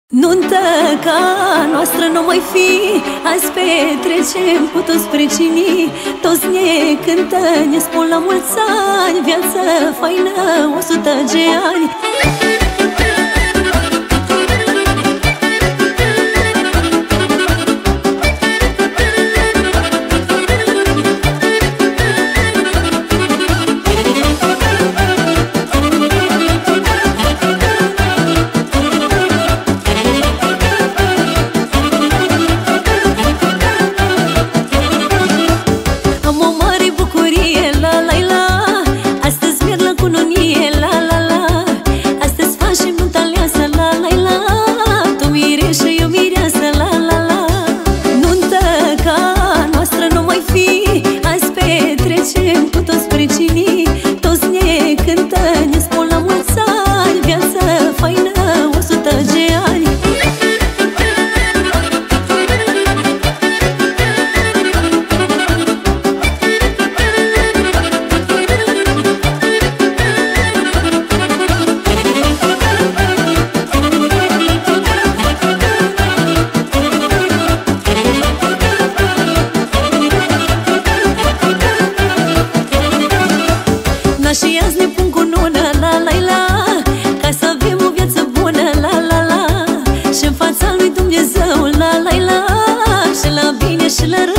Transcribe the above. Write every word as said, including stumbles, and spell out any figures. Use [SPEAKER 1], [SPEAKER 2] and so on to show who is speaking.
[SPEAKER 1] Nuntă ca noastră nu mai fi, azi petrecem cu toți precinii. Toți ne cântă, ne spun la mulți ani, viață faină, o sută de ani. Și azi ne pun cu nună, la la la, ca să avem o viață bună, la la la. Și în fața lui Dumnezeu, la la la, și la bine și la rău.